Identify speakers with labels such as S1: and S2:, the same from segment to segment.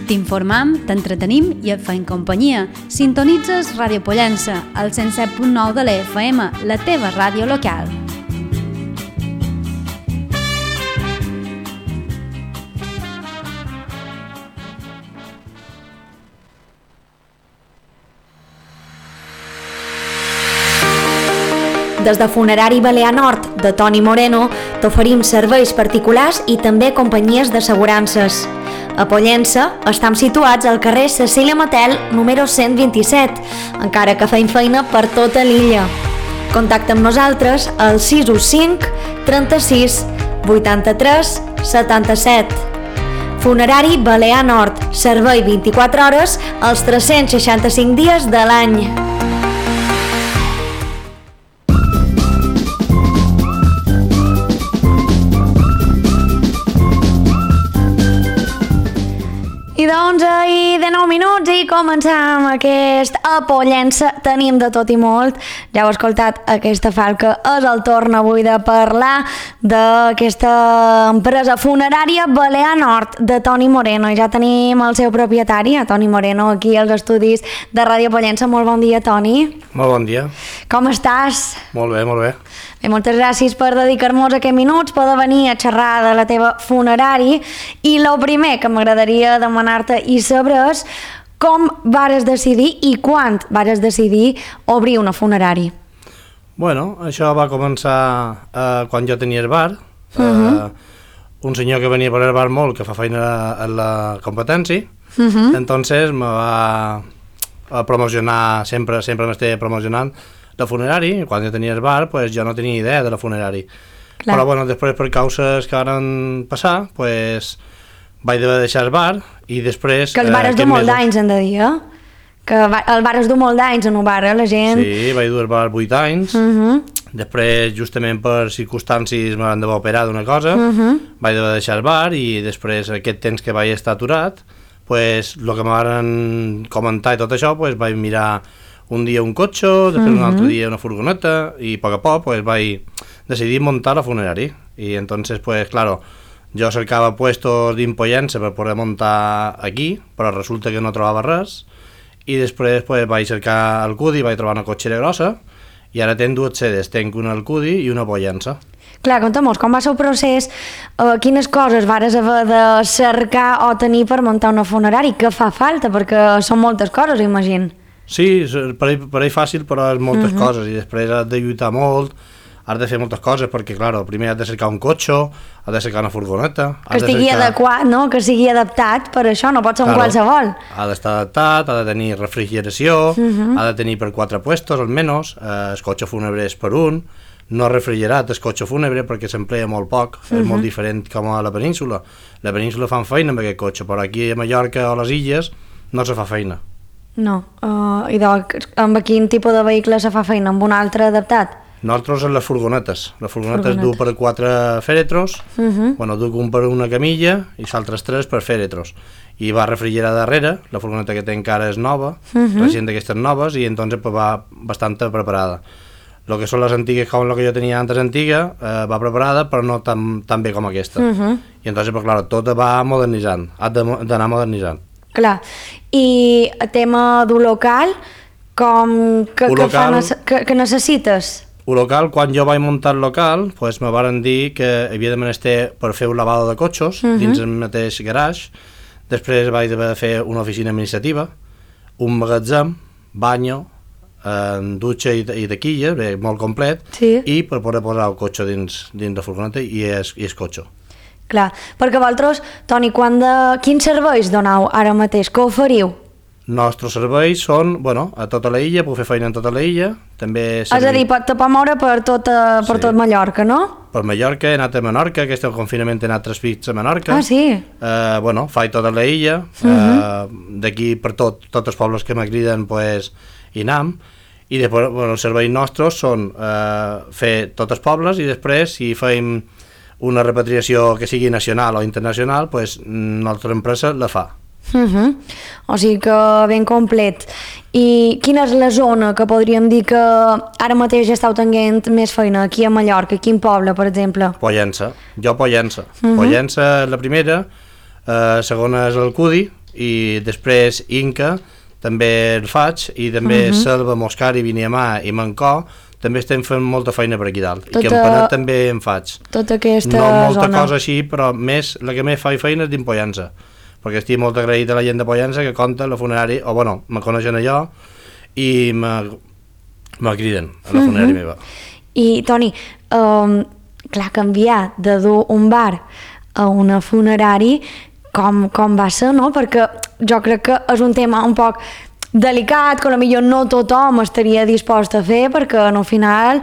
S1: T'informam, t'entretenim i et fem companyia. Sintonitzes Ràdio Pollença, al 107.9 de l'FM, la teva ràdio local.
S2: Des de Funerari Balear Nord de Toni Moreno t'oferim serveis particulars i també companyies d'assegurances. A Pollença estem situats al carrer Cecília Matel, número 127, encara que feim feina per tota l'illa. Contacta amb nosaltres al 615 36 83 77. Funerari Balear Nord, servei 24 hores els 365 dies de l'any. I de 11 i de 9 minuts i començam aquest A Pollença. Tenim de tot i molt. Ja heu escoltat aquesta falca. És el torn avui de parlar d'aquesta empresa funerària Balear Nord de Toni Moreno. I ja tenim el seu propietari, Toni Moreno, aquí als estudis de Ràdio Pollença. Molt bon dia, Toni.
S3: Molt bon dia.
S2: Com estàs?
S3: Molt bé, molt bé.
S2: Bé, moltes gràcies per dedicar-nos aquests minuts, poder venir a xerrar de la teva funerari. I el primer que m'agradaria demanar-te i saber és com vares decidir i quan vares decidir obrir una funerari.
S3: Bueno, això va començar quan jo tenia el bar. Un senyor que venia per el bar molt, que fa feina a la competència, entonces me va promocionar, sempre m'estic promocionant la funerari. Quan jo tenia el bar, pues jo no tenia idea de la funerari. Clar. Però bueno, després per causes que van passar, pues vaig haver de deixar el bar i després...
S2: Que el bar és de molt d'anys, hem de dir, eh? Que el bar és de molt d'anys en un bar, la gent...
S3: Sí, vaig dur el bar 8 anys. Després, justament per circumstàncies, m'han d'haver operat d'una cosa, vaig haver de deixar el bar i després aquest temps que vaig estar aturat, pues el que m'han comentat i tot això, pues vaig mirar un dia un cotxe, després un altre dia una furgoneta i a poc pues vaig decidir muntar la funerari. Y entonces pues claro, jo cercava puestos d'Impollença per poder muntar aquí, però resulta que no trobava res i després pues vaig cercar el Cudi, vaig trobar una cotxera grossa i ara tenc dues sedes, tenc una al Cudi i una a Pollença.
S2: Clar, conta'm-nos, com va ser el procés, quines coses vares haver de cercar o tenir per muntar una funerari, què fa falta, perquè són moltes coses, imagino.
S3: Sí, pareix fàcil, però és moltes coses i després has de lluitar molt, has de fer moltes coses perquè, clar, primer has de cercar un cotxe, has de cercar una furgoneta...
S2: Que estigui adequat, no? Que sigui adaptat per això, no pot ser un qualsevol.
S3: Ha d'estar adaptat, ha de tenir refrigeració, ha de tenir per 4 puestos, almenys, el cotxe fúnebre és per un, no refrigerat el cotxe fúnebre perquè s'emplea molt poc, és molt diferent com a la península. La península fan feina amb aquest cotxe, però aquí a Mallorca o a les illes no se fa feina.
S2: No, i amb quin tipus de vehicle se fa feina? Amb un altre adaptat?
S3: Nosaltres en les furgonetes. Les furgonetes du per 4 fèretres, bueno, du un per una camilla i els altres 3 per fèretres. I va refrigerar darrere, la furgoneta que té encara és nova, recient d'aquestes noves, i entonces pues, va bastant preparada. Lo que són les antigues, com la que jo tenia antes antiga, va preparada, però no tan bé com aquesta. I entonces, pues, claro, tot va modernitzant, ha d'anar modernitzant.
S2: Clar, i el tema d'un local, que necessites?
S3: Un local, quan jo vaig muntar el local, pues, me varen dir que havia de menester per fer un lavado de cotxes dins el mateix garage, després vaig haver de fer una oficina administrativa, un magatzem, banyo, dutxa i taquilla, molt complet, i per poder posar el cotxe dins la furgoneta i el cotxe.
S2: Clar, perquè vosaltres, Toni, quins serveis doneu ara mateix? Què oferiu?
S3: Nostres serveis són, bueno, a tota la illa, puc fer feina en tota la illa, també...
S2: És a dir, te pot moure per tot Mallorca, no?
S3: Per Mallorca, he anat a Menorca, aquest confinament he anat 3 fits a Menorca.
S2: Ah, sí?
S3: Bueno, faig tota la illa, d'aquí per tots els pobles que m'agriden, pues, hi anem, i després, bueno, els serveis nostres són fer tots els pobles i després, si fem una repatriació que sigui nacional o internacional, pues nostra empresa la fa.
S2: O sigui que ben complet. I quina és la zona que podríem dir que ara mateix esteu tenint més feina aquí a Mallorca? Quin poble, per exemple?
S3: Pollença. Jo Pollença. Pollença és la primera, segona és el Cudi, i després Inca també en faig, i també Selva, Moscari, Viniamà i Mancó també estem fent molta feina per aquí dalt. I Campanet també en faig.
S2: Tota aquesta
S3: no molta
S2: zona.
S3: cosa així, però la que més fa feina és d'Impollença, perquè estic molt agraït a la gent de Pollença que compta la funerària, o bueno, me coneixen allò i me criden a la funerària meva.
S2: I Toni, clar, canviar de dur un bar a una funerari com va ser, no? Perquè jo crec que és un tema un poc delicat, que potser no tothom estaria dispost a fer, perquè al final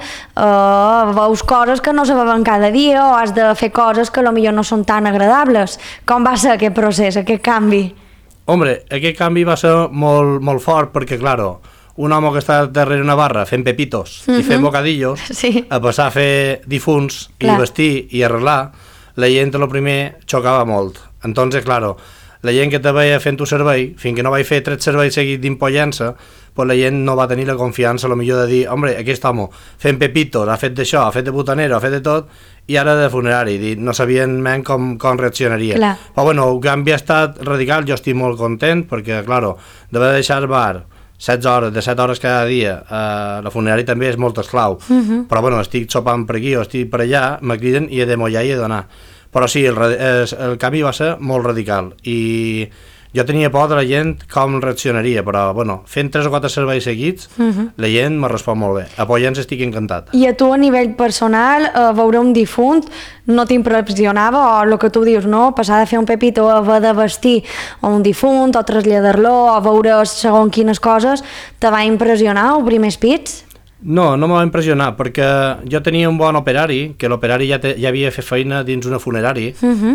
S2: veus coses que no se veuen cada dia o has de fer coses que potser no són tan agradables. Com va ser aquest procés, aquest canvi?
S3: Hombre, aquest canvi va ser molt, molt fort perquè, claro, un home que està darrere una barra fent pepitos i fent bocadillos, a passar a fer difunts i vestir i arreglar, la gent el primer xocava molt. Entonces, claro, la gent que te veia fent un servei, fins que no vaig fer 3 serveis seguits d'Impollença, pues la gent no va tenir la confiança, millor de dir, hombre, aquest home fent pepitos, ha fet d'això, ha fet de botanero, ha fet de tot, i ara de funerari, no sabien com reaccionaria. Però bueno, el canvi ha estat radical, jo estic molt content, perquè, claro, d'haver de deixar el bar 7 hores cada dia, la funerari també és molt esclau, però bueno, estic sopant per aquí o estic per allà, me criden i he de mollar i he d'anar. Però sí, el canvi va ser molt radical i jo tenia por de la gent com reaccionaria, però bueno, fent 3 o 4 serveis seguits, la gent me respon molt bé. A Pollença estic encantat.
S2: I a tu a nivell personal, veure un difunt no t'impressionava, o el que tu dius, no? Passar de fer un pepito a haver de vestir un difunt o traslladar-lo o veure segons quines coses, te va impressionar els primers pits?
S3: No me va impressionar, perquè jo tenia un bon operari, que l'operari ja havia fet feina dins una funerari,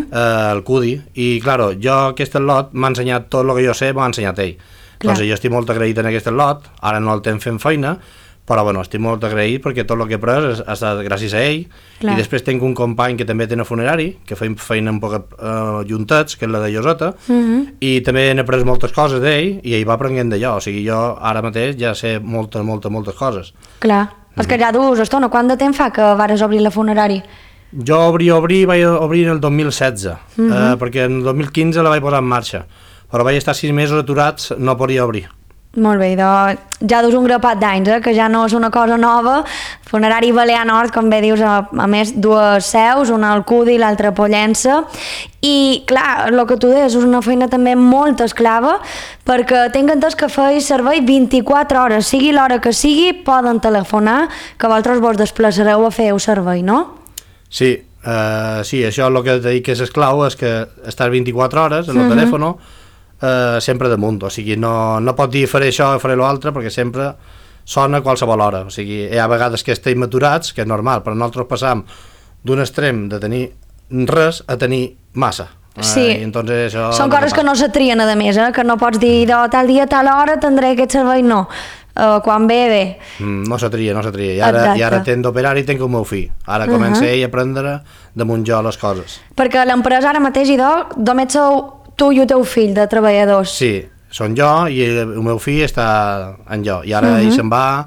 S3: el Cudi, i claro, jo aquest lot m'ha ensenyat tot el que jo sé, m'ha ensenyat ell. Doncs jo estic molt agraït en aquest lot, ara no el tenc fent feina, però bueno, estic molt agraït perquè tot el que he pres ha estat gràcies a ell. I després tinc un company que també té una funerari, que fem feina un poc juntats, que és la de Lloseta, i també n'he pres moltes coses d'ell i ell va aprenent d'allò, o sigui, jo ara mateix ja sé moltes coses.
S2: Clar, és que ja dus estona, quant de temps fa que vares obrir la funerari?
S3: Jo vaig obrir en el 2016, perquè en el 2015 la vaig posar en marxa, però vaig estar 6 mesos aturats, no podia obrir.
S2: Molt bé, doncs ja dus un grapat d'anys, que ja no és una cosa nova. Funerari Balear Nord, com bé dius, a més 2 seus, una al Cudi i l'altra a Pollença. I clar, el que tu deies és una feina també molt esclava, perquè tinc entès que feis servei 24 hores, sigui l'hora que sigui, poden telefonar, que vosaltres vos desplaçareu a fer el servei, no?
S3: Sí, això el que t'he dit que és esclau, és que estàs 24 hores en el telèfon, sempre damunt, o sigui, no pot dir faré això o faré l'altre, perquè sempre sona a qualsevol hora, o sigui, hi ha vegades que estem aturats, que és normal, però nosaltres passam d'un extrem de tenir res a tenir massa.
S2: Sí,
S3: entonces això
S2: són coses que no se trien, a més, que no pots dir tal dia, tal hora tindré aquest servei, no. Quan ve.
S3: No se tria. I ara tenc d'operar i tenc el meu fill. Ara comença ell a aprendre damunt jo les coses.
S2: Perquè l'empresa ara mateix, només sou tu i el teu fill de treballadors.
S3: Sí, són jo i el meu fill està en jo. I ara ell se'n va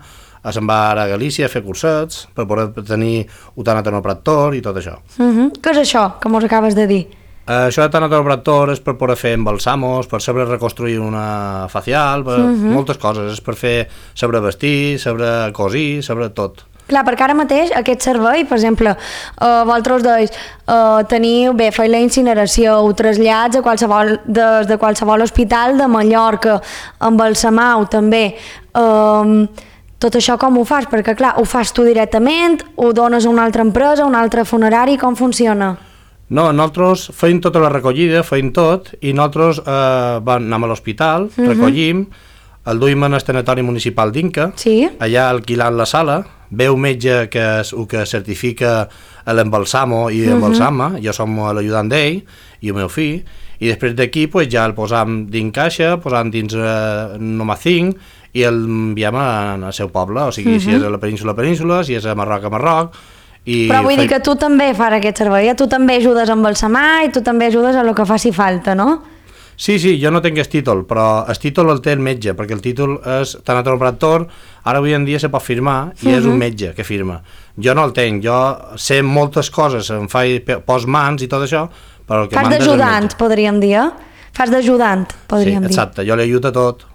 S3: a Galícia a fer cursets per poder tenir un tanatopractor i tot això.
S2: Què és això que mos acabes de dir?
S3: Això de tanatopractor és per poder fer embalsamos, per saber reconstruir una facial, per moltes coses. És per saber vestir, saber cosir, saber tot.
S2: Clar, perquè ara mateix aquest servei, per exemple, vosaltres deis, feu la incineració, ho trasllats de qualsevol hospital de Mallorca, embalsamau també. Tot això com ho fas? Perquè clar, ho fas tu directament, ho dones a una altra empresa, a un altre funerari, com funciona?
S3: No, nosaltres feim tota la recollida, feim tot, i nosaltres anem a l'hospital, recollim, el duim en el tanatori municipal d'Inca, allà alquilant la sala, ve un metge que és el que certifica l'embalsamo i embalsama, jo som l'ajudant d'ell i el meu fill, i després d'aquí ja el posam dins caixa, posam dins Noma 5 i el enviem al seu poble, o sigui, si és a la península, si és a Marroc.
S2: Però vull dir que tu també fas aquest servei, tu també ajudes a embalsamar i tu també ajudes a el que faci falta, no?
S3: Sí, jo no tinc el títol, però el títol el té el metge, perquè el títol és tanatopractor, ara avui en dia se pot firmar i és un metge que firma. Jo no el tenc, jo sé moltes coses, em pos mans i tot això, però el que manda és el metge.
S2: Fas d'ajudant, podríem dir, Fas d'ajudant, podríem dir.
S3: Sí, exacte, jo li ajudo a tot.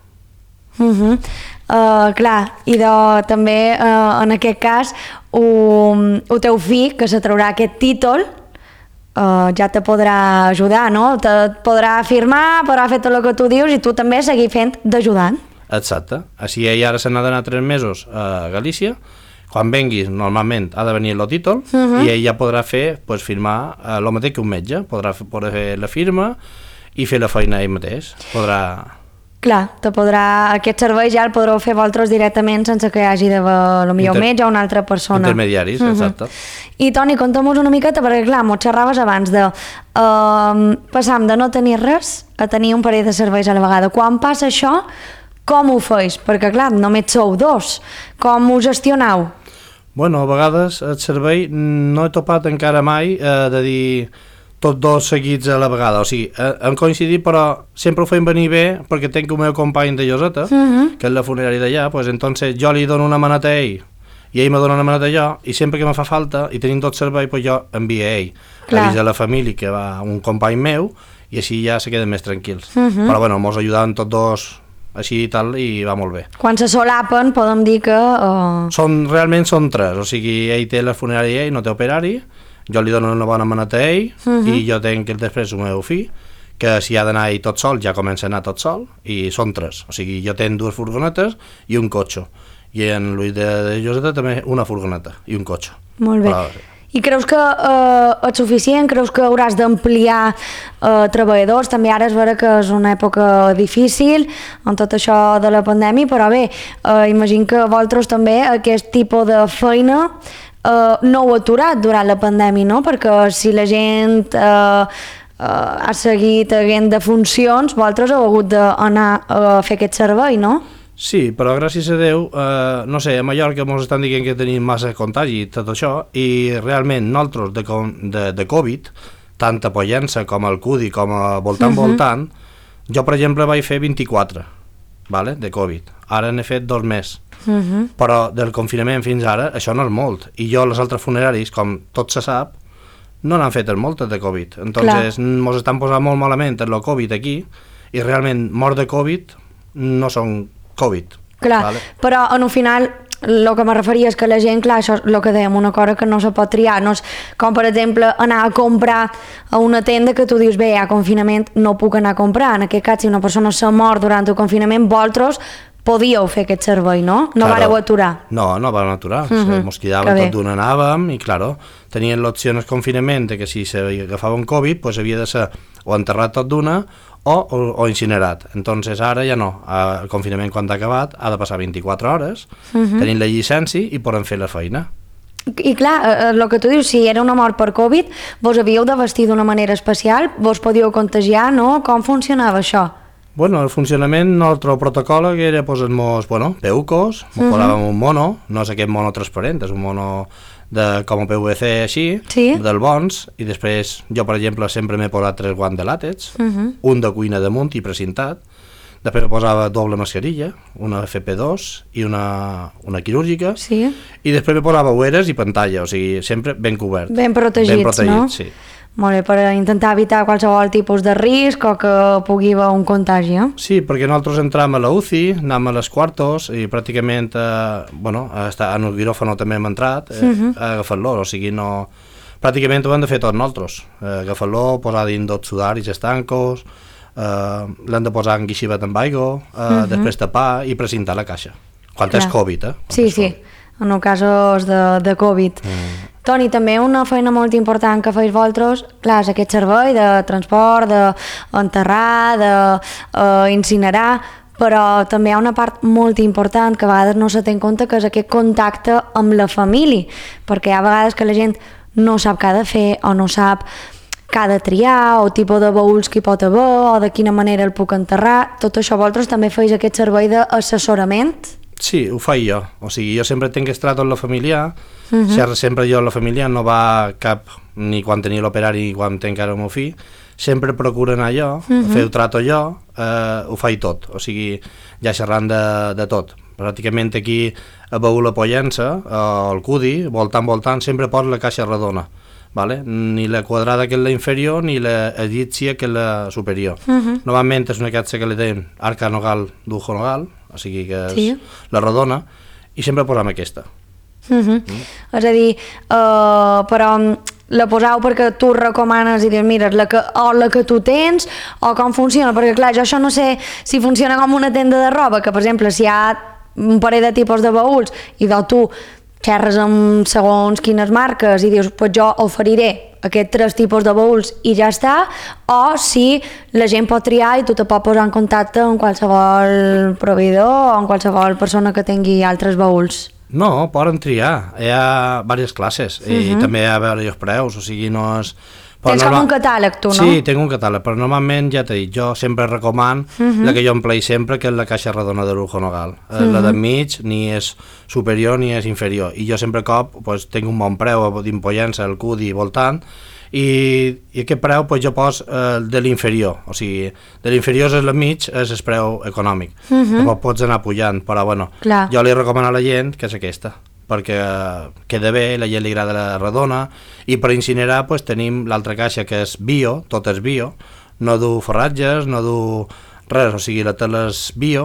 S2: Clar, i també en aquest cas el teu fill, que se traurà aquest títol, ja te podrà ajudar, no? Te podrà firmar, podrà fer tot el que tu dius i tu també seguir fent d'ajudant.
S3: Exacte. Així ell ara se n'ha d'anar 3 mesos a Galícia. Quan venguis, normalment, ha de venir el títol i ell ja podrà fer, firmar el mateix que un metge. Podrà fer la firma i fer la feina ell mateix.
S2: Clar, aquest servei ja el podreu fer vosaltres directament sense que hi hagi d'haver potser un metge o una altra persona.
S3: Intermediaris, exacte.
S2: I Toni, conta'm-nos una miqueta, perquè clar, m'ho xerraves abans de passam de no tenir res a tenir un parell de serveis a la vegada. Quan passa això, com ho feis? Perquè clar, només sou 2. Com ho gestioneu?
S3: Bueno, a vegades el servei no he topat encara mai de dir tots 2 seguits a la vegada, o sigui, hem coincidit però sempre ho fem venir bé perquè tenc un meu company de Lloseta, que és la funerària d'allà, entonces jo li dono una maneta a ell i ell me dona una maneta a jo i sempre que me fa falta i tenim tot servei, jo envio a ell, avisa a la família que va un company meu i així ja se queden més tranquils, però bueno, mos ajudem tots 2 així i tal, i va molt bé.
S2: Quan se solapen podem dir que...
S3: Realment són 3, o sigui, ell té la funerària i ell no té operari, jo li dono una bona maneta a ell i jo tenc després el meu fill, que si ha d'anar ell tot sol, ja comença a anar tot sol, i són 3, o sigui, jo tenc 2 furgonetes i un cotxe, i en Lluís de Lloseta també una furgoneta i un cotxe.
S2: Molt bé. I creus que és suficient? Creus que hauràs d'ampliar treballadors? També ara és vera que és una època difícil amb tot això de la pandèmia, però bé, imagino que vosaltres també aquest tipus de feina no heu aturat durant la pandèmia, no? Perquè si la gent ha seguit havent de funcions, vosaltres heu hagut d'anar a fer aquest servei, no?
S3: Sí, però gràcies a Déu, no sé, a Mallorca ens estan dient que tenim massa contagi i tot això, i realment nosaltres de Covid, tant a Pollença com al Cudi com a voltant, jo per exemple vaig fer 24, de Covid, ara n'he fet 2 més, però del confinament fins ara això no és molt, i jo les altres funeraris, com tot se sap, no n'han fet moltes de Covid, entonces ens estan posant molt malament el Covid aquí, i realment mort de Covid no són Covid.
S2: Clar, però en un final el que me referia és que la gent, clar, això és el que dèiem, una cosa que no se pot triar, no és com per exemple anar a comprar a una tenda que tu dius, bé, hi ha confinament, no puc anar a comprar, en aquest cas si una persona s'ha mort durant el confinament, vosaltres podíeu fer aquest servei, no? No vareu aturar.
S3: No vam aturar, ens quedàvem tot d'on anàvem i, claro, tenien l'opció en el confinament que si s'agafava un Covid, havia de ser o enterrat tot d'una o incinerat. Entonces ara ja no, el confinament quan ha acabat ha de passar 24 hores, tenim la llicència i podem fer la feina.
S2: I clar, el que tu dius, si era una mort per Covid, vos havíeu de vestir d'una manera especial, vos podíeu contagiar, no? Com funcionava això?
S3: Bueno, el funcionament, el nostre protocol era posar-nos, peucos, posàvem un mono, no és aquest mono transparent, és un mono com a PVC així, del bons, i després jo, per exemple, sempre m'he posat 3 guants de làtex, un de cuina damunt i precintat, després posava doble mascarilla, una FP2 i una quirúrgica, i després me posava ulleres i pantalla, o sigui, sempre ben cobert.
S2: Ben protegits, no?
S3: Sí.
S2: Molt bé, per intentar evitar qualsevol tipus de risc o que pugui haver un contagi, eh?
S3: Sí, perquè nosaltres entràvem a la UCI, anàvem a les quartos i pràcticament, en el quiròfano també hem entrat, agafant-lo, o sigui, no... Pràcticament ho hem de fer tots nosaltres, agafar-lo, posar dins 2 sudaris estancos, l'hem de posar en guixivet amb aigua, després tapar i precintar la caixa, quan és Covid,
S2: Sí, en el cas de Covid. Toni, també una feina molt important que feis vosaltres, clar, és aquest servei de transport, d'enterrar, d'incinerar, però també hi ha una part molt important que a vegades no se té en compte, que és aquest contacte amb la família, perquè hi ha vegades que la gent no sap què ha de fer o no sap què ha de triar, o tipus de baúls que hi pot haver, o de quina manera el puc enterrar. Tot això vosaltres també feis aquest servei d'assessorament?
S3: Sí, ho faig jo, o sigui, jo sempre tenc estrato en la familiar, sempre jo en la familiar no va cap, ni quan tenia l'operari ni quan tenc ara el meu fill, sempre procuro anar jo, fer-ho trato jo, ho faig tot, o sigui, ja xerrant de tot. Pràcticament aquí a Baúl a Pollença, al Cudi, voltant, sempre poso la caixa redona, vale? Ni la quadrada que és la inferior ni la egípcia que és la superior. Normalment és una aquesta que li deien arca nogal d'ujo nogal, o sigui que és la rodona, i sempre posam aquesta.
S2: És a dir, però la poseu perquè tu recomanes i dius, mira, la que tu tens, o com funciona? Perquè clar, jo això no sé si funciona com una tenda de roba, que per exemple, si hi ha un parell de tipus de baúls i tu xerres amb segons quines marques i dius, pues jo oferiré aquests 3 tipus de baúls i ja està, o si la gent pot triar i tu te pots posar en contacte amb qualsevol proveïdor o amb qualsevol persona que tingui altres baúls.
S3: No, poden triar, hi ha diverses classes i també hi ha diversos preus, o sigui, no és...
S2: Tens com un catàleg, tu, no?
S3: Sí, tinc un catàleg, però normalment, ja t'he dit, jo sempre recoman la que jo emplei sempre, que és la caixa redona de l'ujo nogal. La d'enmig ni és superior ni és inferior, i jo sempre cop pues, tinc un bon preu d'impollença, el cudi voltant, i aquest preu pues, jo pos de l'inferior, o sigui, de l'inferior és l'enmig, és el preu econòmic. Llavors pots anar pujant, però bueno, jo li recomano a la gent que és aquesta, perquè queda bé, la gent li agrada la redona, i per incinerar pues, tenim l'altra caixa que és bio, tot és bio, no du forratges, no du res, o sigui, la tela és bio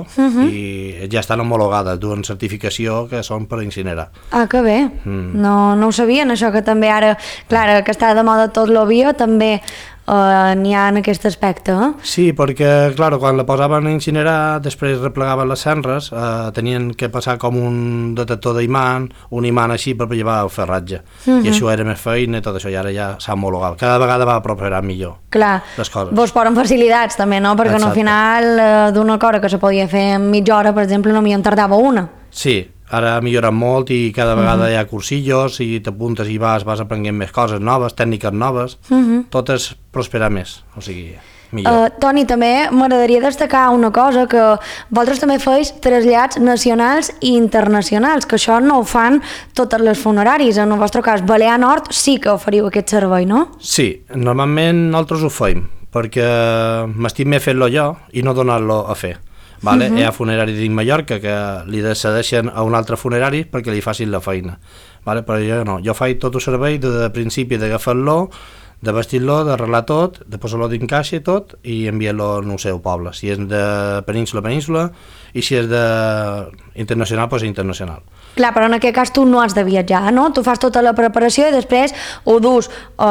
S3: i ja estan homologades, duen certificació que són per incinerar.
S2: Ah, que bé, no ho sabien això, que també ara, clar, que està de moda tot lo bio, també n'hi ha en aquest aspecte,
S3: Sí, perquè, clar, quan la posaven a incinerar, després replegaven les cendres, tenien que passar com un detector d'imant, un imant així per llevar el ferratge, i això era més feina i tot això, i ara ja s'ha homologat. Cada vegada va prosperar millor les coses.
S2: Vos posen facilitats també, no? Perquè al final d'una cosa que se podia fer en mitja hora, per exemple, no m'hi en tardava una.
S3: Sí, ara ha millorat molt i cada vegada hi ha cursillos i t'apuntes i vas aprenent més coses noves, tècniques noves, tot és prosperar més, o sigui, millor.
S2: Toni, també m'agradaria destacar una cosa, que vosaltres també feis trasllats nacionals i internacionals, que això no ho fan totes les funeraris. En el vostre cas, Balear Nord sí que oferiu aquest servei, no?
S3: Sí, normalment nosaltres ho feim, perquè m'estim més fer-lo jo i no donar-lo a fer. Vale? Hi ha funeraris dins Mallorca que li cedeixen a un altre funerari perquè li facin la feina, vale? Però jo no, jo faig tot el servei de principi d'agafar-lo, de vestir-lo, d'arreglar tot, de posar-lo dins caixa i tot, i enviar-lo al seu poble, si és de península a península, i si és de internacional, doncs internacional.
S2: Clar, però en aquest cas tu no has de viatjar, no? Tu fas tota la preparació i després ho dus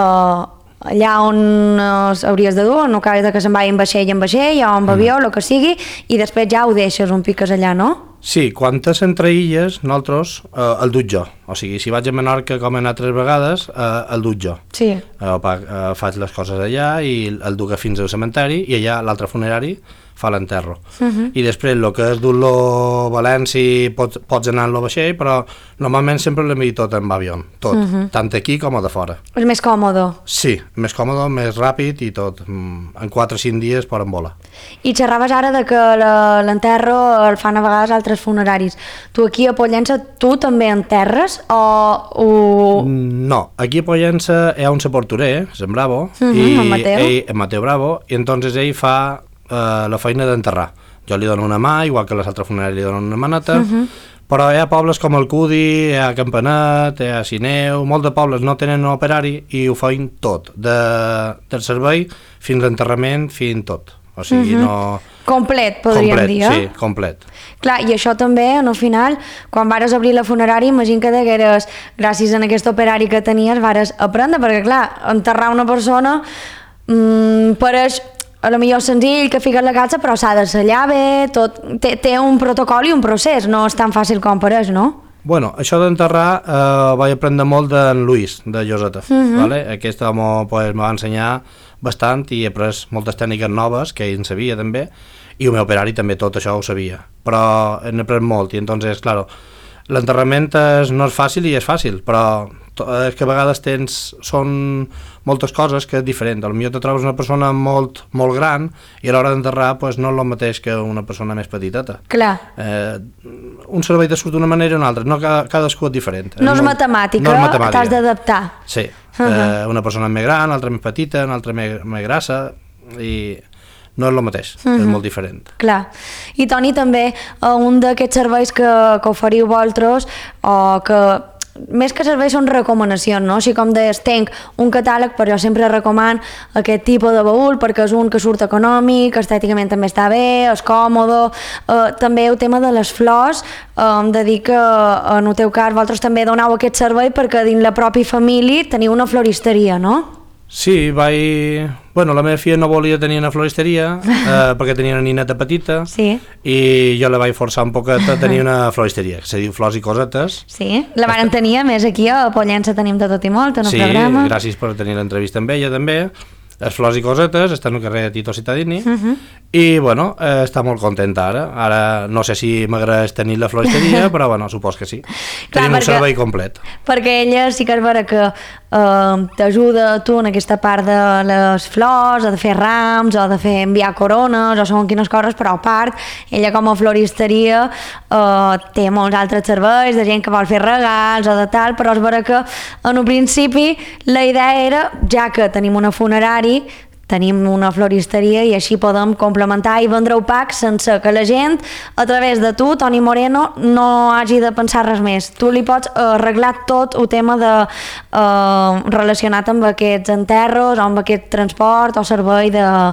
S2: allà on hauries de dur, en el cas que se'n vagi en vaixell o en avió, el que sigui, i després ja ho deixes on piques allà, no?
S3: Sí, quan és entre illes, nosaltres el duc jo. O sigui, si vaig a Menorca, com he anat 3 vegades, el duc jo.
S2: Sí.
S3: Faig les coses allà i el duc fins al cementeri, i allà l'altre funerari fa l'enterro. I després el que és dur-lo a València pots anar en el vaixell, però normalment sempre l'envio tot en avió, tot, tant aquí com a de fora.
S2: És més còmode.
S3: Sí, més còmode, més ràpid i tot. En 4 o 5 dies poden volar.
S2: I xerraves ara de que l'enterro el fan a vegades altres funeraris. Tu aquí a Pollença, tu també enterres o...
S3: No, aquí a Pollença hi ha un sepulturer, en Bravo,
S2: en
S3: Mateu Bravo, i entonces ell fa la feina d'enterrar. Jo li dono una mà, igual que les altres funeraris li donen una maneta, però hi ha pobles com el Cudi, hi ha Campanet, hi ha Sineu, molts de pobles no tenen un operari i ho feien tot, del servei fins a l'enterrament, fins tot. O sigui, no...
S2: Complet, podríem dir,
S3: Sí, complet.
S2: Clar, i això també, al final, quan vares obrir la funerària, imagino que degueres, gràcies a aquest operari que tenies, vares aprendre, perquè clar, enterrar una persona pareix a lo millor senzill que fiques la calça, però s'ha de sellar bé, tot, té un protocol i un procés, no és tan fàcil com pareix, no?
S3: Bueno, això d'enterrar vaig aprendre molt d'en Luis, de Lloseta. Vale? Aquest home pues, me va ensenyar bastant i he après moltes tècniques noves, que ell en sabia també, i el meu operari també tot això ho sabia. Però n'he après molt, i entonces, claro, l'enterrament no és fàcil i és fàcil, però és que a vegades són moltes coses que és diferent. Potser te trobes una persona molt gran i a l'hora d'enterrar pues, no és el mateix que una persona més petiteta.
S2: Clar.
S3: Un servei te surt d'una manera o una altra, no, cadascú és diferent.
S2: No és matemàtica, t'has d'adaptar.
S3: Sí, una persona més gran, altra més petita, una altra més grassa, i no és el mateix, és molt diferent.
S2: Clar. I Toni, també un d'aquests serveis que oferiu vosaltres o que més que serveis són recomanacions, no? Així com deies, tenc un catàleg, però jo sempre recomano aquest tipus de baúl perquè és un que surt econòmic, estèticament també està bé, és còmode. També el tema de les flors, em de dir que en el teu cas vosaltres també doneu aquest servei perquè dins la pròpia família teniu una floristeria, no?
S3: Sí, Bueno, la meva filla no volia tenir una floristeria perquè tenia una nineta petita i jo la vaig forçar un poquet a tenir una floristeria, que se diu Flors i Cosetes.
S2: Sí, la varen tenir, a més, aquí a Pollença tenim de tot i molt en el programa.
S3: Sí, gràcies per tenir l'entrevista amb ella també. Les Flors i Cosetes està en el carrer de Tito Cittadini i bueno, està molt contenta ara no sé si m'agrada tenir la floristeria però bueno, supos que sí. Tenim un servei complet.
S2: Perquè ella sí que és vera que t'ajuda tu en aquesta part de les flors, o de fer rams o de fer enviar corones o segons quines coses, però a part ella com a floristeria té molts altres serveis de gent que vol fer regals o de tal, però és vera que en un principi la idea era, ja que tenim una funerària, tenim una floristeria i així podem complementar i vendre packs sense que la gent, a través de tu, Toni Moreno, no hagi de pensar res més. Tu li pots arreglar tot el tema relacionat amb aquests enterros o amb aquest transport o servei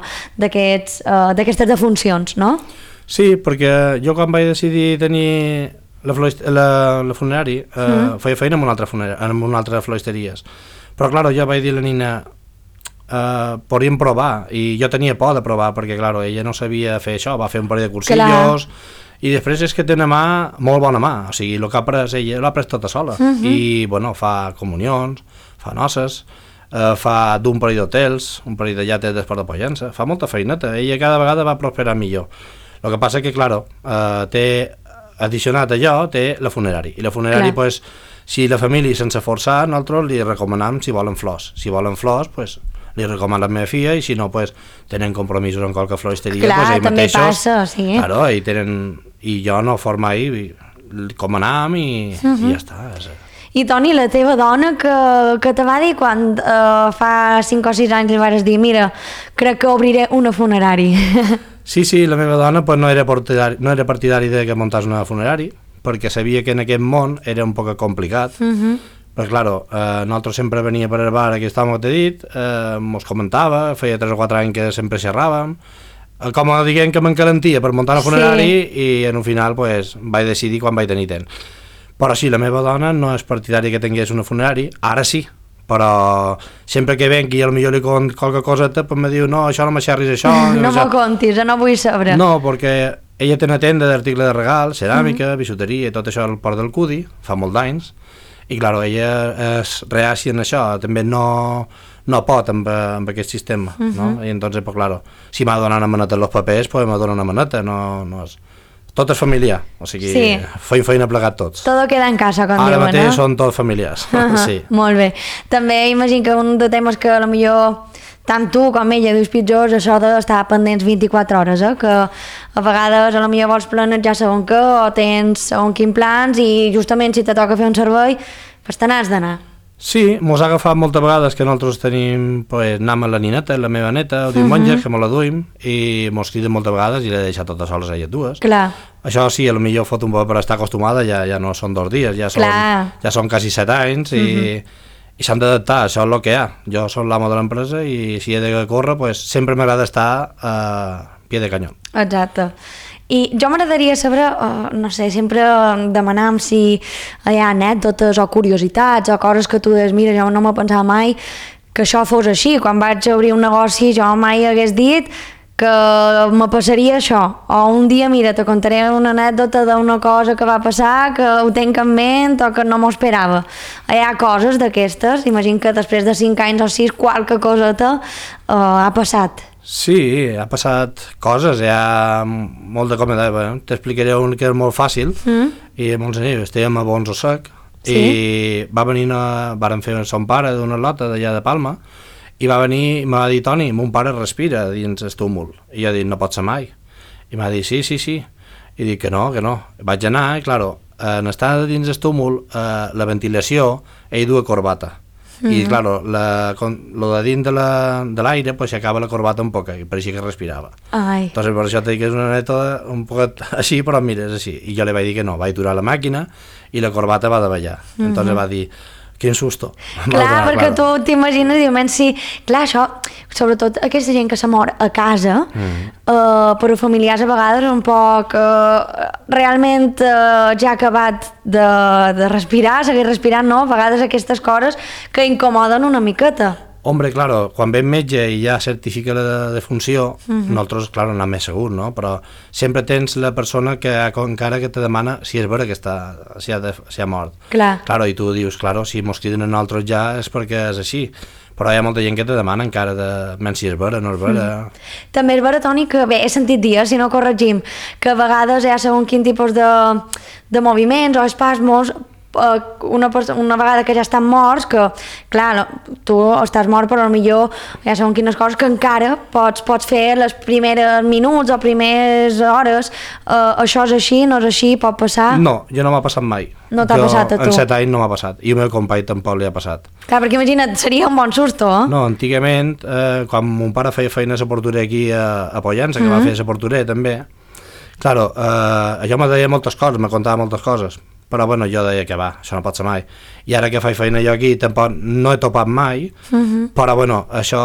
S2: d'aquestes defuncions, no?
S3: Sí, perquè jo quan vaig decidir tenir la funerària feia feina en una altra floristeries, però clar, jo vaig dir a la nina podríem provar, i jo tenia por de provar perquè clar, ella no sabia fer això, va fer un parell de cursillos i després és que té una mà, molt bona mà, o sigui, el que ha après ella l'ha après tota sola i bueno, fa comunions, fa noces, fa d'un parell d'hotels, un parell de llates després de Pollença, fa molta feineta, ella cada vegada va prosperar millor. El que passa que, claro, té addicionat a allò, té la funerària, i la funerària, pues, si la família sense forçar, nosaltres li recomanem si volen flors, pues, li recomano a la meva filla i si no, pues, tenen compromisos en qualque floristeria,
S2: clar,
S3: pues, ells
S2: també
S3: mateixos,
S2: passa, sí.
S3: Claro, i jo no for mai com anam i ja està.
S2: I Toni, la teva dona que te va dir quan fa 5 o 6 anys li vas dir mira, crec que obriré una funerària?
S3: Sí, la meva dona pues, no era partidari de que muntés una funerària perquè sabia que en aquest món era un poc complicat. Però, claro, nosaltres sempre venia per el bar, aquest home que t'he dit, mos comentava, feia 3 o 4 anys que sempre xerràvem, com diguem que m'encalentia per muntar una funerària i en un final pues, vaig decidir quan vaig tenir temps. Però sí, la meva dona no és partidària que tingués una funerària, ara sí, però sempre que venc i potser li cont qualque coseta, pues me diu, no, això no m'aixerris, això...
S2: No m'ho contis, no vull saber.
S3: No, perquè ella té una tenda d'articles de regal, ceràmica, bisuteria i tot això al Port del Cudi, fa molt d'anys, i clar, ella és reàcia en això, també no pot amb aquest sistema, no? I entonces, pues claro, si m'ha donat una maneta en els papers, pues m'ha donat una maneta, no és... Tot és familiar, o sigui, feina plegat tots.
S2: Todo queda en casa, com diuen,
S3: Ara mateix
S2: no?
S3: són tots familiars, sí.
S2: Molt bé. També imagino que un de temes que potser tant tu com ella dius pitjors, això d'estar pendents 24 hores, que a vegades potser vols planejar segons què o tens segons quin plans i justament si te toca fer un servei, pues te n'has d'anar.
S3: Sí, mos ha agafat moltes vegades que nosaltres tenim, pues, anem amb la nineta, la meva neta, o diumenges, que me la duim, i mos criden moltes vegades i l'he deixat totes soles a elles dues.
S2: Clar.
S3: Això sí, potser fot un poc per estar acostumada, ja no són 2 dies, ja són quasi 7 anys i s'han d'adaptar, això és el que hi ha. Jo soc l'amo de l'empresa i si he de córrer, pues, sempre m'agrada estar a pie de canyó.
S2: Exacte. I jo m'agradaria saber, no sé, sempre demanam si hi ha anècdotes o curiositats o coses que tu dius, mira, jo no m'ho pensava mai que això fos així. Quan vaig obrir un negoci jo mai hagués dit que me passaria això. O un dia, mira, te contaré una anècdota d'una cosa que va passar, que ho tenc en ment o que no m'ho esperava. Hi ha coses d'aquestes, imagino que després de 5 anys o 6 qualque coseta ha passat.
S3: Sí, ha passat coses, hi ha molt de com t'explicaré un que és molt fàcil i molt senzill, estàvem a Bons o Sec i va venir varen fer son pare d'una lota d'allà de Palma i va venir i m'ha dit, Toni, mon pare respira dins el túmul, i jo he dit, no pot ser mai, i m'ha dit, sí, i dic que no, vaig anar i claro, en estar dins el túmul la ventilació ell duia corbata i claro, lo de dins de l'aire pues s'acaba la corbata un poc, i pareixia que respirava. Entonces per això t'he dit que és una neta un poc així, però mira, és així. I jo li vaig dir que no, vaig aturar la màquina i la corbata va davallar. Entonces va dir, quin susto.
S2: Clar, perquè tu t'imagines, diumenge, sí, clar, això, sobretot aquesta gent que se mor a casa, per a familiars a vegades un poc realment ja acabat de respirar, seguir respirant, no? A vegades aquestes coses que incomoden una miqueta.
S3: Hombre, claro, quan ve metge i ja certifica la defunció, nosaltres, claro, anem més segurs, no? Però sempre tens la persona que encara que te demana si és vera que si ha mort.
S2: Clar.
S3: Claro, i tu dius, claro, si mos criden a nosaltres ja és perquè és així. Però hi ha molta gent que te demana encara de si és vera, no és vera.
S2: També és vera, Toni, que bé, he sentit dir, si no corregim, que a vegades hi ha segons quin tipus de moviments o espasmos, una vegada que ja estan morts, que clar, tu estàs mort però potser ja són quines coses que encara pots fer les primeres minuts o primeres hores, això és així, no és així, pot passar?
S3: No, jo no m'ha passat mai.
S2: No t'ha passat a tu?
S3: En 7 anys no m'ha passat, i el meu company tampoc li ha passat.
S2: Clar, perquè imagina't, seria un bon susto,
S3: No, antigament, quan mon pare feia feina a Porturer aquí a Pollença, que va fer a Porturer també, claro, jo me deia moltes coses, me contava moltes coses, però bueno, jo deia que va, això no pot ser mai. I ara que faig feina jo aquí tampoc no he topat mai, però bueno, això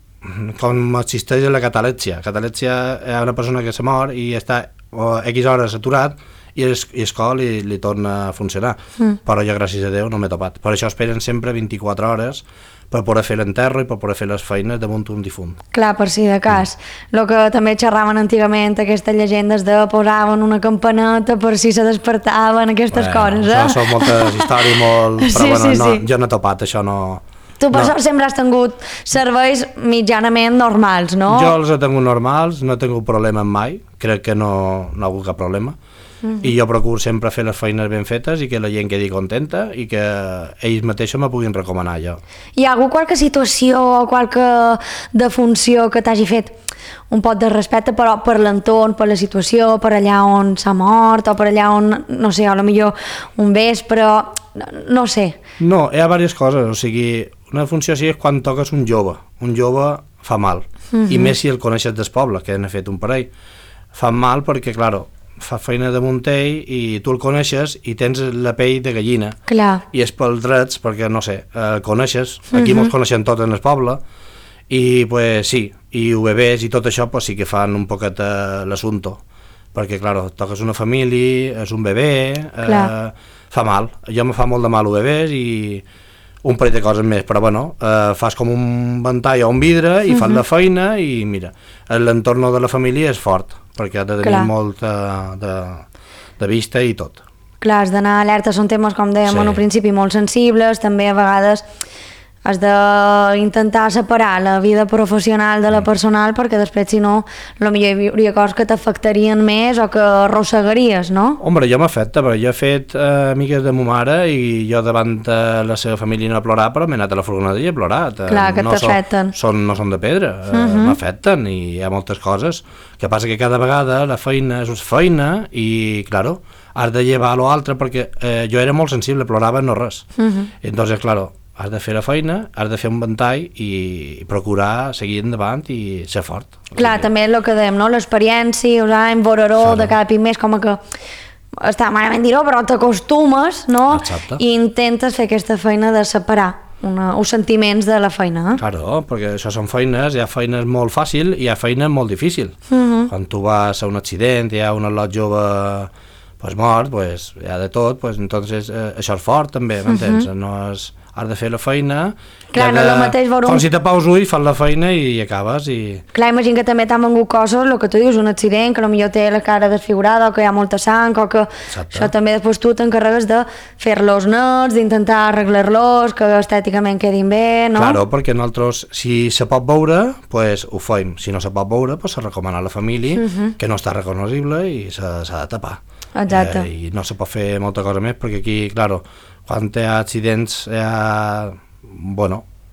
S3: com existeix la catalèpsia. Catalèpsia hi ha una persona que se mor i està X hores aturat i el cor li torna a funcionar, però jo gràcies a Déu no m'he topat. Per això esperen sempre 24 hores per poder fer l'enterro i per poder fer les feines damunt un difunt.
S2: Clar, per si de cas. El que també xerraven antigament, aquestes llegendes de posaven una campaneta per si se despertaven, aquestes coses,
S3: Això són moltes històries molt... Però
S2: sí,
S3: bueno,
S2: sí.
S3: Jo no he topat, això no...
S2: Tu per sort sempre has tingut serveis mitjanament normals, no?
S3: Jo els he tingut normals, no he tingut problemes mai, crec que no ha hagut cap problema. I jo procuro sempre fer les feines ben fetes i que la gent quedi contenta i que ells mateixos me puguin recomanar jo.
S2: Hi ha hagut qualque situació o qualque defunció que t'hagi fet un pot de respecte, però per l'entorn, per la situació, per allà on s'ha mort o per allà on, no sé, potser un vespre, no sé.
S3: No, hi ha diverses coses, o sigui, una defunció així és quan toques un jove fa mal, i més si el coneixes del poble, que n'he fet un parell, fa mal perquè, claro, fa feina de muntell i tu el coneixes i tens la pell de gallina.
S2: Clar.
S3: I és pels drets perquè, no sé, el coneixes, aquí mos coneixen tots en el poble i pues sí, i ho bebès i tot això pues sí que fan un poquet l'assumpte, perquè claro, toques una família, és un bebè, fa mal, jo me fa molt de mal ho bebès i un parell de coses més, però bueno, fas com un ventall o un vidre i fas la feina i mira, l'entorn de la família és fort, perquè ha de tenir molt de vista i tot.
S2: Clar, has d'anar alerta, són temes, com dèiem al principi, molt sensibles, també a vegades has d'intentar separar la vida professional de la personal perquè després, si no, potser hi hauria coses que t'afectarien més o que arrossegaries, no?
S3: Hombre, jo m'afecta, perquè jo he fet amigues de ma mare i jo davant de la seva família no he plorat, però m'he anat a la furgoneta i he plorat.
S2: Clar, que t'afecten.
S3: No són de pedra, m'afecten i hi ha moltes coses. El que passa que cada vegada la feina és feina i, claro, has de llevar a l'altre perquè jo era molt sensible, plorava no res. Entonces, claro, has de fer la feina, has de fer un ventall i procurar seguir endavant i ser fort.
S2: Clar, també és el que dèiem, no? L'experiència, en veuró de cada cop més, com que està malament dir-ho, però t'acostumes, no?
S3: Exacte.
S2: I intentes fer aquesta feina de separar els sentiments de la feina.
S3: Claro, perquè això són feines, hi ha feines molt fàcil i hi ha feines molt difícil. Quan tu vas a un accident, hi ha un al·lot jove mort, hi ha de tot, entonces això és fort també, m'entens? No és... has de fer la feina,
S2: clar, no el mateix veure
S3: com si te paus ulls, fas la feina i acabes i...
S2: Clar, imagina que també t'han vengut coses, el que tu dius, un accident, que potser té la cara desfigurada o que hi ha molta sang, o que això també després tu t'encarregues de fer-los nets, d'intentar arreglar-los, que estèticament quedin bé, no?
S3: Claro, perquè nosaltres, si se pot veure, pues ho fem, si no se pot veure, pues se recomana a la família que no està reconocible i s'ha de tapar.
S2: Exacte.
S3: I no se pot fer molta cosa més, perquè aquí, claro, quan hi ha accidents, hi ha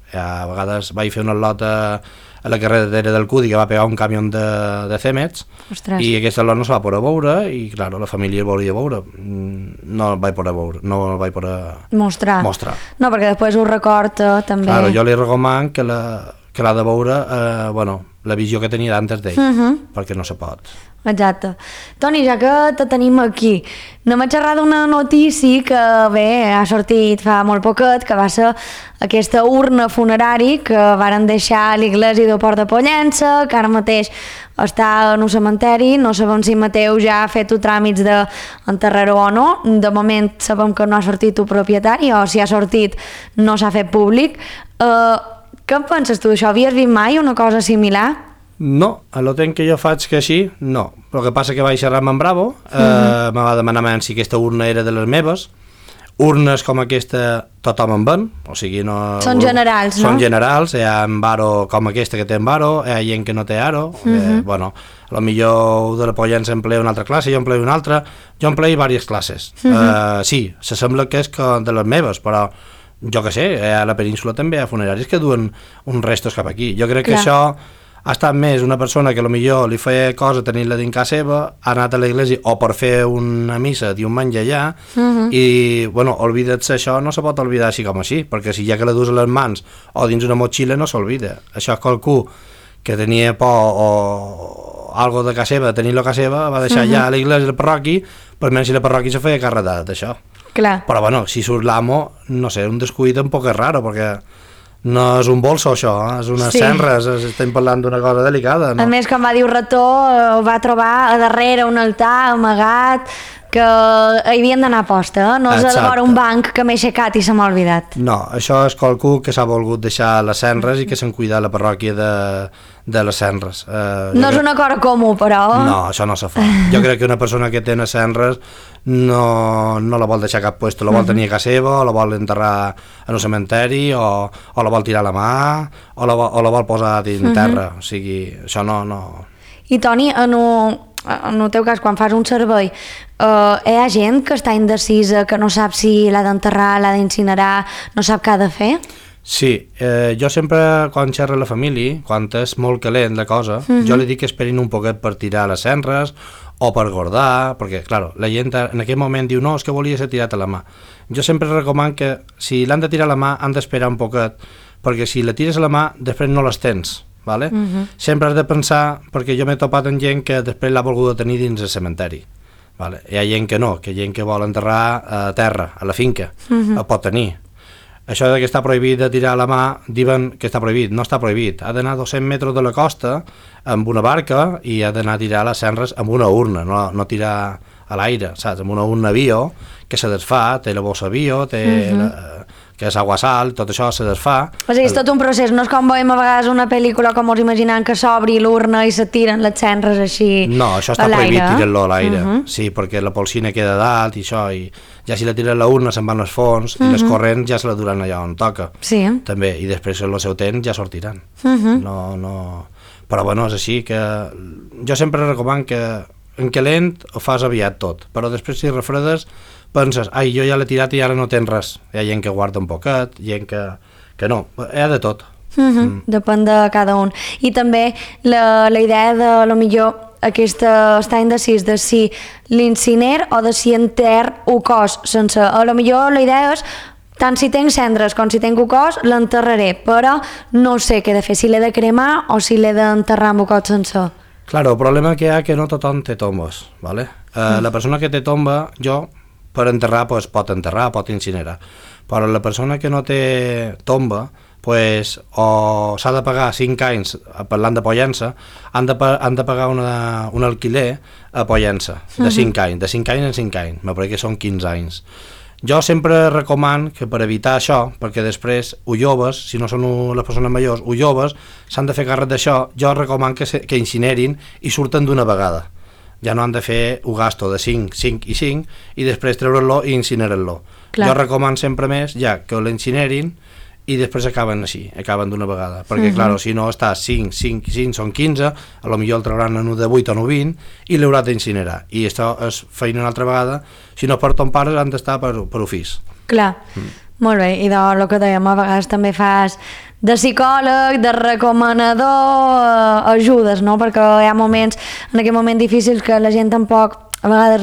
S3: A vegades vaig fer una lota a la carretera del Cudi que va pegar un camió de cèmets.
S2: Ostres.
S3: I aquesta lot no se va poder veure i, clar, la família el volia veure. No el vaig poder veure, no el vaig poder
S2: mostrar. No, perquè després ho recorda també.
S3: Claro, jo li recomano que l'ha de veure, la visió que tenia d'antes d'ell, perquè no se pot.
S2: Exacte. Toni, ja que te tenim aquí, anem a xerrar d'una notícia que, bé, ha sortit fa molt poquet, que va ser aquesta urna funerari que varen deixar a l'església de Port de Pollença, que ara mateix està en un cementeri. No sabem si Mateu ja ha fet tràmits d'enterrar-ho o no. De moment sabem que no ha sortit el propietari, o si ha sortit no s'ha fet públic. Què en penses tu d'això? Havies vist mai una cosa similar?
S3: No, a lo temps que jo faig que així, no. El que passa que vaig xerrar amb en Bravo, me va demanar si aquesta urna era de les meves. Urnes com aquesta tothom en ven, o sigui, no...
S2: Són generals, no?
S3: Són generals, hi ha en aro com aquesta que té en aro, hi ha gent que no té aro, bueno, a lo millor de la Pollença emplea una altra classe, jo empleo una altra, jo empleo diverses classes. Sí, se sembla que és de les meves, però jo què sé, a la península també hi ha funeraris que duen uns restos cap aquí. Jo crec que això ha estat més una persona que potser li feia cosa tenir-la dins casa seva, ha anat a l'església o per fer una missa diumenge allà, i, bueno, oblida't-se, això no se pot oblidar així com així, perquè si ja que la dus a les mans o dins una motxilla no s'olvida. Això és qualcú que tenia por o algo de casa seva, de tenir-lo a casa seva, va deixar allà a l'església el parroqui, per menys si la parroqui se feia càrrec d'això.
S2: Clar.
S3: Però bueno, si surt l'amo, no sé, un descuit un poc raro, perquè no és un bolso això, és unes cendres, estem parlant d'una cosa delicada, no?
S2: A més, com va dir el rector, va trobar a darrere un altar amagat, que hi havien d'anar a posta, no és a veure un banc que m'he aixecat i se m'ha oblidat.
S3: No, això és qualcú que s'ha volgut deixar les cendres i que se'n cuida la parròquia de les cendres.
S2: No és una cosa comú, però...
S3: No, això no se fa. Jo crec que una persona que té les cendres no la vol deixar a cap puesto, la vol tenir a casa seva, o la vol enterrar en un cementeri, o la vol tirar a la mà, o la vol posar dins terra. O sigui, això no...
S2: I Toni, en el teu cas, quan fas un servei, hi ha gent que està indecisa, que no sap si l'ha d'enterrar, l'ha d'incinerar, no sap què ha de fer?
S3: Sí, jo sempre, quan xerro a la família, quan és molt calent la cosa, jo li dic que esperin un poquet per tirar les cendres o per guardar, perquè, clar, la gent en aquell moment diu no, és que volia ser tirat a la mà. Jo sempre recomano que si l'han de tirar a la mà han d'esperar un poquet, perquè si la tires a la mà després no les tens. Vale? Sempre has de pensar, perquè jo m'he topat amb gent que després l'ha volgut tenir dins el cementeri. Vale? Hi ha gent que no, que gent que vol enterrar a terra, a la finca, el pot tenir. Això de que està prohibit de tirar a la mà, diuen que està prohibit, no està prohibit. Ha d'anar a 200 metres de la costa amb una barca i ha d'anar a tirar les cendres amb una urna, no tirar a l'aire, saps? Amb una urna bio que se desfà, té la bossa bio, que és aigua sal, tot això se desfà.
S2: O sigui, és tot un procés, no és com veiem a vegades una pel·lícula com us imaginant que s'obri l'urna i se tiren les cendres així a l'aire.
S3: No, això està prohibit tirar-lo a l'aire, sí, perquè la polsina queda dalt i això, i ja si la tires a la urna se'n van els fons i les corrents ja se la duran allà on toca.
S2: Sí.
S3: També, i després el seu temps ja sortiran. No... Però bueno, és així, que jo sempre recomano que en calent ho fas aviat tot, però després si refredes penses, ai, jo ja l'he tirat i ara no tens res. Hi ha gent que guarda un poquet, gent que no, hi ha de tot.
S2: Depèn de cada un. I també la idea de, lo millor, està indecís de si l'inciner o de si enter un cos sense... A lo millor la idea és tant si tenc cendres com si tenc un cos, l'enterraré, però no sé què he de fer, si l'he de cremar o si l'he d'enterrar amb un cos sencer.
S3: Claro, el problema que hi ha que no tothom té tombes, ¿vale? La persona que té tomba, jo, per enterrar, pues, pot enterrar, pot incinerar, però la persona que no té tomba, pues, o s'ha de pagar 5 anys, parlant de Pollença, han de pagar un alquiler a Pollença, de 5 anys, de 5 anys en 5 anys, me pareix que són 15 anys. Jo sempre recomano que per evitar això, perquè després joves, si no són les persones majors, joves, s'han de fer càrrec d'això, jo recomano que incinerin i surten d'una vegada. Ja no han de fer un gasto de 5, 5 i 5 i després treure-lo i incinerar-lo. Jo recomano sempre més ja que l'incinerin i després acaben així, acaben d'una vegada, perquè clar, si no està 5, 5 i 5 són 15, a lo millor el trauran en un de 8 o en 20 i l'haurà d'incinerar, i això és feina una altra vegada, si no per ton pare han d'estar per ofici.
S2: Clar, molt bé, i el que dèiem, a vegades també fas de psicòleg, de recomanador, ajudes, no? Perquè hi ha moments, en aquest moment difícils, que la gent tampoc a vegades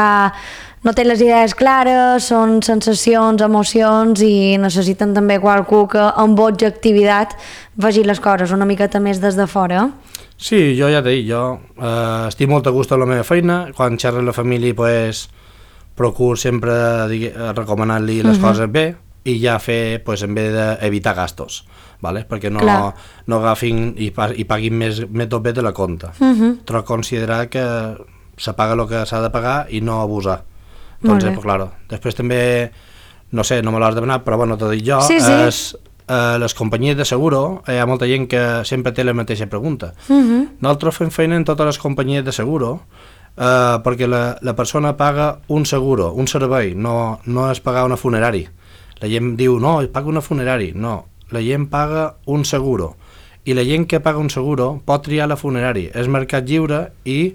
S2: no té les idees clares, són sensacions, emocions, i necessiten també qualcú que amb objectivitat vegi les coses una miqueta més des de fora.
S3: Sí, jo ja t'he dit, jo estic molt a gust amb la meva feina, quan xerro amb la família pues, procuro sempre recomanar-li les coses bé i ja fer, pues, en vez d'evitar gastos, ¿vale? Perquè no agafin i paguin més tot bé de la compte. Però considerar que se paga el que s'ha de pagar i no abusar. Entonces, pues, claro, després també, no sé, no me l'has demanat, però bueno, t'ho dic jo, les companyies de seguro, hi ha molta gent que sempre té la mateixa pregunta. Nosaltres fem feina en totes les companyies de seguro perquè la persona paga un seguro, un servei, no és pagar una funerari. La gent diu, no, paga una funerari. No, la gent paga un seguro. I la gent que paga un seguro pot triar la funerari. És mercat lliure i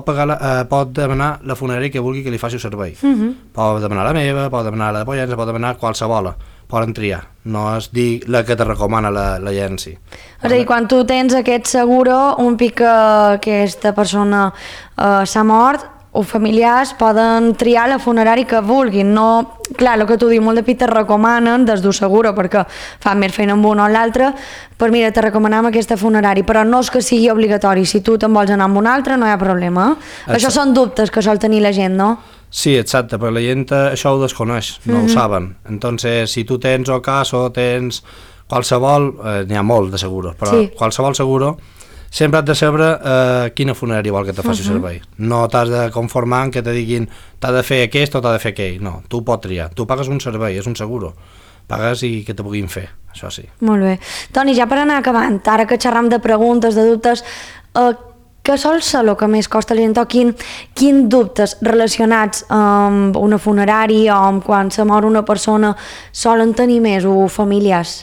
S3: pot demanar la funerari que vulgui que li faci el servei. Pot demanar la meva, pot demanar la de Pollença, pot demanar qualsevol. Poden triar. No és dir la que te recomana l'agència.
S2: És a dir, quan tu tens aquest seguro, un pic que aquesta persona s'ha mort, o familiars poden triar la funerari que vulguin. No, clar, el que tu dius, molt de pit te recomanen des d'un seguro perquè fan més feina amb un o l'altre, però mira, te recomanem aquesta funerari, però no és que sigui obligatori. Si tu te'n vols anar amb un altre no hi ha problema. Això són dubtes que sol tenir la gent, no?
S3: Sí, exacte, perquè la gent això ho desconeix, no ho saben. Entonces, si tu tens Ocaso, tens qualsevol, n'hi ha molt de seguros, però qualsevol seguro, sempre has de saber quina funerària vol que te faci servei. No t'has de conformar en que te diguin t'ha de fer aquest o t'ha de fer aquell. No, tu pots triar. Tu pagues un servei, és un seguro. Pagues i que te puguin fer, això sí.
S2: Molt bé. Toni, ja per anar acabant, ara que xerram de preguntes, de dubtes, què sol ser el que més costa a la gent, o quin dubtes relacionats amb una funerària o amb quan se mor una persona solen tenir més, o familiars?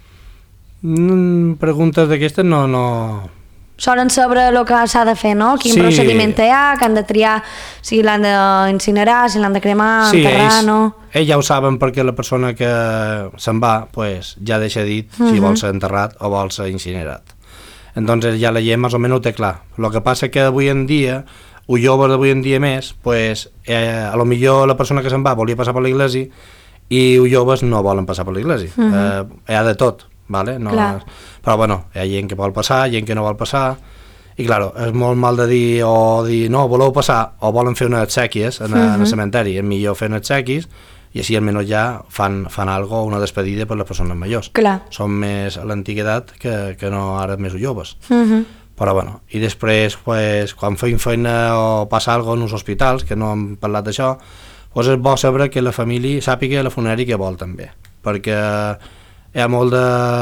S3: Preguntes d'aquestes no...
S2: Solen saber el que s'ha de fer, no? Quin procediment hi ha, que han de triar, si l'han d'incinerar, si l'han de cremar, enterrar, no?
S3: Ells ja ho saben perquè la persona que se'n va pues, ja deixa dit si vol ser enterrat o vol ser incinerat. Entonces ja la gent més o menys ho té clar. El que passa que avui en dia, o joves d'avui en dia més, pues, a lo millor la persona que se'n va volia passar per l'església i els joves no volen passar per l'església. Hi ha de tot. Vale? No, però bueno, hi ha gent que vol passar, gent que no vol passar, i claro, és molt mal de dir no, voleu passar, o volen fer unes exèquies en el cementeri. És millor fer unes exèquies i així almenys ja fan algo, una despedida per les persones majors. Són més a l'antiguitat que no ara més joves. Però bueno, i després pues, quan feim feina o passa alguna cosa en els hospitals, que no hem parlat d'això, pues és bo saber que la família sàpiga la funerària que vol també, perquè hi ha molt de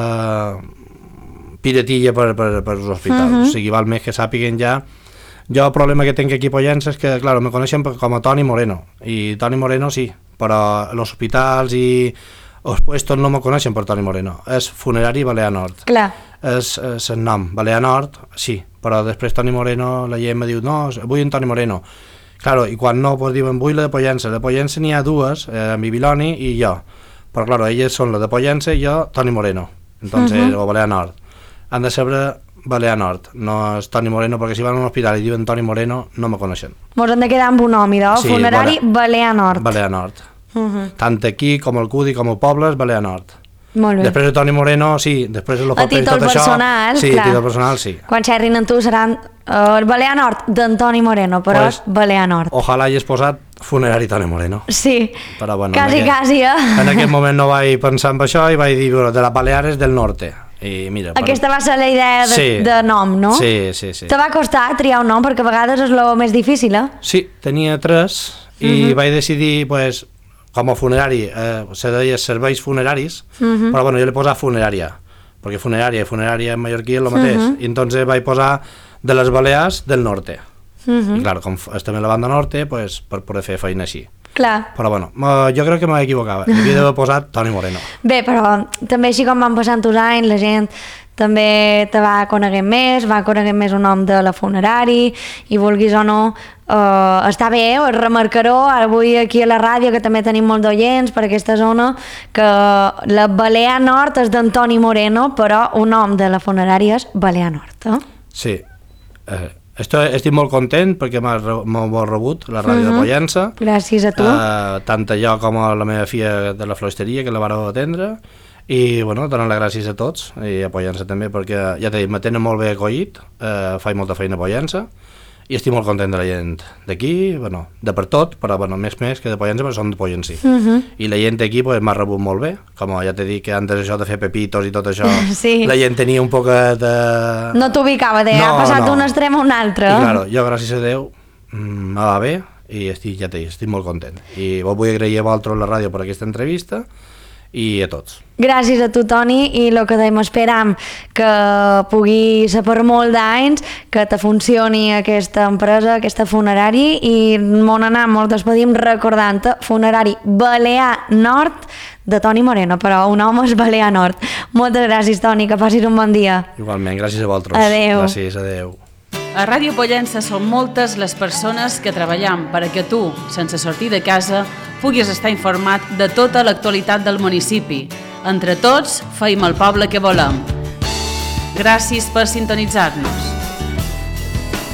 S3: piratilla per als hospitals, o sigui, val més que sàpiguen ja. Jo el problema que tinc aquí a Pollença és que, clar, me coneixen com a Toni Moreno, i Toni Moreno sí, però els hospitals i els puestos no me coneixen per Toni Moreno, és Funerari Balear Nord. És el nom, Balear Nord, sí, però després Toni Moreno, la gent me diu, no, vull un Toni Moreno. Claro, i quan no, pues diuen, vull la de Pollença. De Pollença n'hi ha dues, Bibiloni i jo. Però claro, elles són la de Pollença i jo, Toni Moreno, entonces, o Balear Nord. Han de saber Balear Nord, no és Toni Moreno, perquè si van a un hospital i diuen Toni Moreno, no me coneixen.
S2: Mos hem de quedar amb un nom, idò, Funerari Balear Nord.
S3: Balear Nord. Tant aquí com el Cudi com el poble és Balear Nord.
S2: Molt bé.
S3: Després de Toni Moreno, sí, després de
S2: a títol personal,
S3: sí, a títol personal, sí.
S2: Quan xerrin en tu seran Balear Nord d'Antoni Moreno, però és Balear Nord.
S3: Ojalà hagis posat Funerari Toni Moreno.
S2: Sí,
S3: però, bueno,
S2: quasi,
S3: En aquest moment no vaig pensar en això i vaig dir, de la Baleares del Norte. I mira,
S2: aquesta va ser la idea de nom, no?
S3: Sí.
S2: Te va costar triar un nom, perquè a vegades és el més difícil, eh?
S3: Sí, tenia 3 i vaig decidir, pues, com a funerari, se deia serveis funeraris, però bueno, jo l'he posat funerària, perquè funerària i funerària en mallorquí és el mateix, i entonces vaig posar de les Balears del Norte. I clar, com estem a la banda norte, pues, per poder fer feina així.
S2: Clar.
S3: Però bueno, jo crec que m'equivocava, havia d'haver posat Toni Moreno.
S2: Bé, però també així com van passant els anys, la gent també te va coneguent més un nom de la funerari, i vulguis o no, està bé, remarcaró avui aquí a la ràdio, que també tenim molt d'oients per aquesta zona, que la Balear Nord és d'Antoni Moreno, però un nom de la funerària és Balear Nord.
S3: Sí, estic molt content perquè m'ho rebut la ràdio de Pollença.
S2: Gràcies a tu.
S3: Tant jo com a la meva filla de la floristeria, que la vareu atendre, i bueno, donar les gràcies a tots i a Pollença també, perquè ja t'he dit, me tenen molt bé acollit, faig molta feina a Pollença i estic molt content de la gent d'aquí, bueno, de per tot, però bueno, més que de Pollença, però som de Pollencí. I la gent d'aquí pues, m'ha rebut molt bé, com ja t'he dit que antes això de fer pepitos i tot això,
S2: sí.
S3: La gent tenia un poc de...
S2: No t'ubicava, ha passat d'un extrem a un altre.
S3: I claro, jo gràcies a Déu me va bé i estic molt content. I vos vull agrair a vosaltres la ràdio per aquesta entrevista i a tots.
S2: Gràcies a tu, Toni, i el que dèiem, esperam que pugui ser per molt d'anys, que te funcioni aquesta empresa, aquesta funerari, i mon anar, molt despedim recordant-te, funerari Balear Nord de Toni Moreno, però un home és Balear Nord. Moltes gràcies, Toni, que passis un bon dia.
S3: Igualment, gràcies a vosaltres.
S2: Adéu.
S3: Gràcies, adéu.
S4: A Ràdio Pollença són moltes les persones que treballem perquè tu, sense sortir de casa, puguis estar informat de tota l'actualitat del municipi. Entre tots, feim el poble que volem. Gràcies per sintonitzar-nos.